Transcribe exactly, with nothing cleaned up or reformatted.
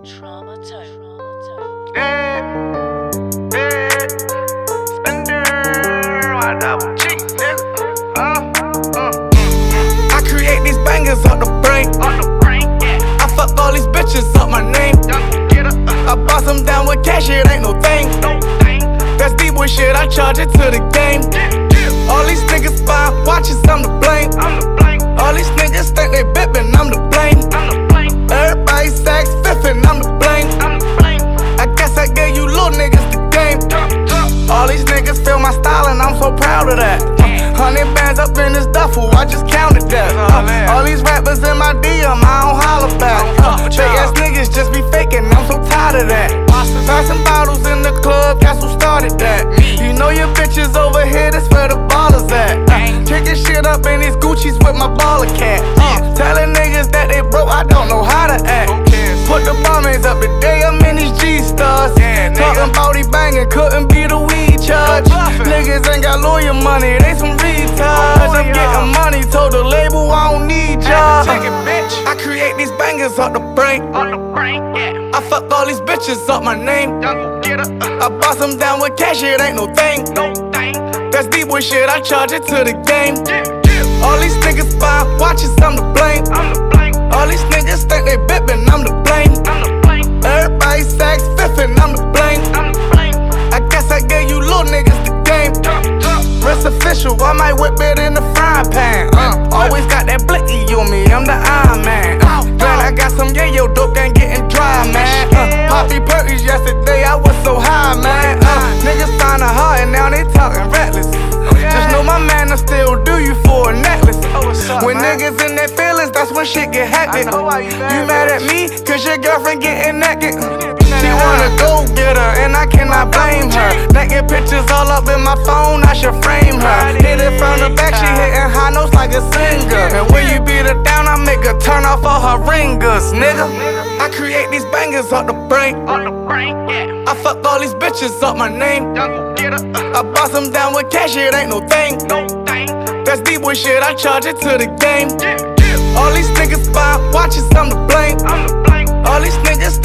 Trauma Tone. Yeah, yeah, Spender, my double G, nigga. Uh, uh. I create these bangers off the brain, off the brain, yeah. I fuck all these bitches up my name. Get up, uh. I boss them down with cash, it ain't no thing. No thing. That's deep boy shit, I charge it to the game. Yeah, yeah. All these niggas buy watches, I'm to blame. I'm to blame. All these niggas think they bippin', I'm to blame. I'm to blame. Everybody sacks fiffin', I'm to blame. I'm to blame. I guess I gave you little niggas the game. All these niggas feel my style and I'm so proud of that. Hundred bands up in this duffel, I just counted that. Uh, all these rappers in my D M, I don't holler back. Uh, fake ass niggas just be faking, I'm so tired of that. Passing bottles in the club, guess who started that? You know your bitches over here, that's where the ballers at. Uh, Kicking shit up in these Gucci's with my baller cat. Uh, telling niggas that they broke, I don't know how to act. Put the bombings up today, I'm in these G-Stars. Yeah, talking bout he banging, couldn't be the weed charge. Niggas ain't got lawyer money, they some retards. I'm getting money, told the label I don't need y'all. I create these bangers off the brain. I fuck all these bitches up my name. I boss them down with cash, it ain't no thing. That's deep boy shit, I charge it to the game. All these niggas buy watches, I'm to blame. All these niggas think they bippin', I'm to blame. Everybody sacks fiffin', I'm to blame. I guess I gave you little niggas the game. Rest official, I might whip it in the frying pan. Uh, always got that blicky on me, I'm the Iron Man. Uh, glad I got some yayo dope, ain't getting dry, man. Uh, Poppy Perkins yesterday, I was so high, man. Uh, niggas find a heart and now they talking reckless. Just know my man will still do you for a necklace. When niggas in their feelings, that's when shit get hectic. You mad at me, cause your girlfriend getting naked. She wanna go get her, and I cannot blame her. Naked pictures all up in my phone, I should frame her. Hit it from the back, she hitting high notes like a singer. And when you beat her down, I make her turn off all her ringers, nigga. I create these bangers off the brain. I fuck all these bitches up my name. I boss them down with cash, it ain't no thing. That's deep boy shit, I charge it to the game. All these niggas buy watches, I'm to blame. All these niggas